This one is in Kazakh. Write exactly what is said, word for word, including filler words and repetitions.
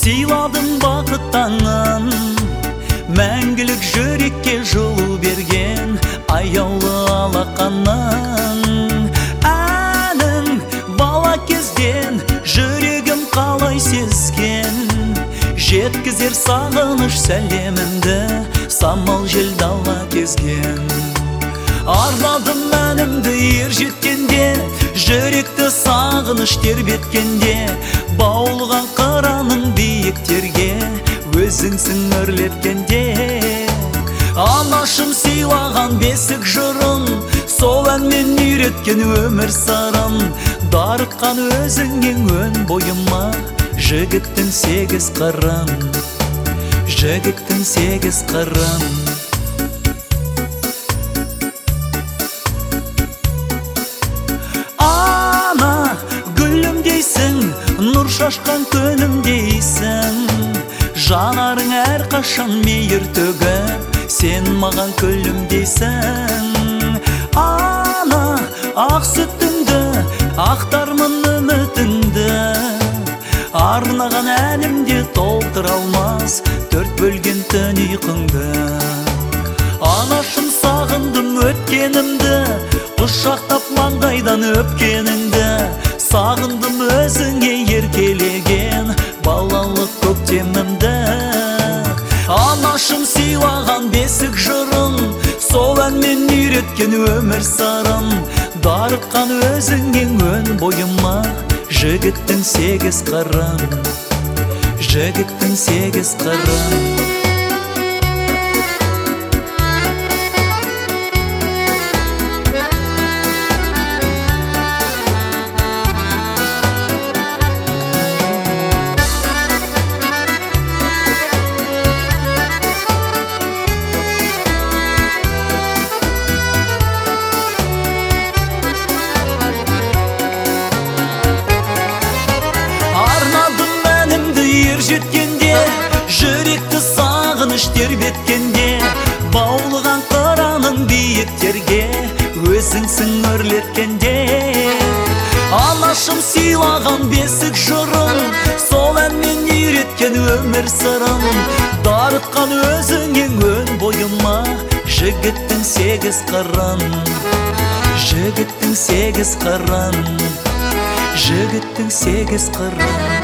сыйладың бақыт таңын, мәңгілік жүрекке жылу берген аяулы алақаның. Әнің бала кезден жүрегім қалай сезген, жеткізер сағыныш сәлемімді самал жел дала кезген. Арладым әнімді ер жеткенде, жүректі сағыныш тербеткенде, баулыған қыраның биіктерге өзіңсің өрлеткенде. Анашым сыйлаған бесік жырын, сол әнмен үйреткен өмір сырын, дарытқан өзіңнен өн бойыма жігіттің сегіз қырын, жігіттің сегіз қырын. Ана гүлім дейсің, нұр шашқан күнім дейсің, жанарың әр қашан мейір төгіп, сен маған күлім дейсің. Ана ақ сүтіңді, ақтармын үмітіңді, арнаған әнімде толтыр алмас төрт бөлген түн ұйқыңды. Анашым сағындым өткенімді, құшақтап маңдайдан өпкеніңді, сағындым өзіңе еркелеген балалық көктемімді. Анашым сыйлаған бесік жырын, сол әнмен үйреткен өмір сырын, дарытқан өзіңнен өн бойыма жігіттің сегіз қырын, жігіттің сегіз қырын. Жеткенде, жүректі сағыныш тербеткенде, баулыған қыраның биіктерге өзіңсің өрлеткенде. Анашым сыйлаған бесік жырын, сол әнмен үйреткен өмір сырын, дарытқан өзіңнен өн бойыма жігіттің сегіз қырын, жігіттің сегіз қырын, жігіттің сегіз қырын.